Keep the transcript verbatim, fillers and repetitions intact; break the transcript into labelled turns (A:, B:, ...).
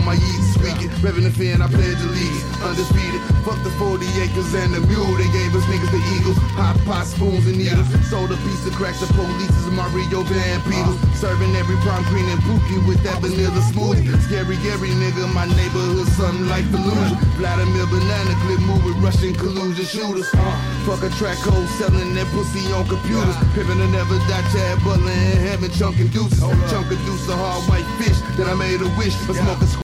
A: my Yeezys squeaking. Revving the fin, I pledge allegiance. Undisputed. Fuck the forty acres and the mule. They gave us niggas the eagles. Hot pot, spoons and needles. Sold a piece of crack to police in my Rio Van Beetles. Serving every prom queen and Pookie with that vanilla smoothie. Scary Gary nigga, my neighborhood something like Fallujah. Vladimir banana clip move with Russian collusion shooters. Uh, fuck a track hole selling that pussy on computers. Pimpin' to never die, Chad Butler in heaven chunkin' deuces. Chunk of deuce, a hard white fish that I made a wish for smoking.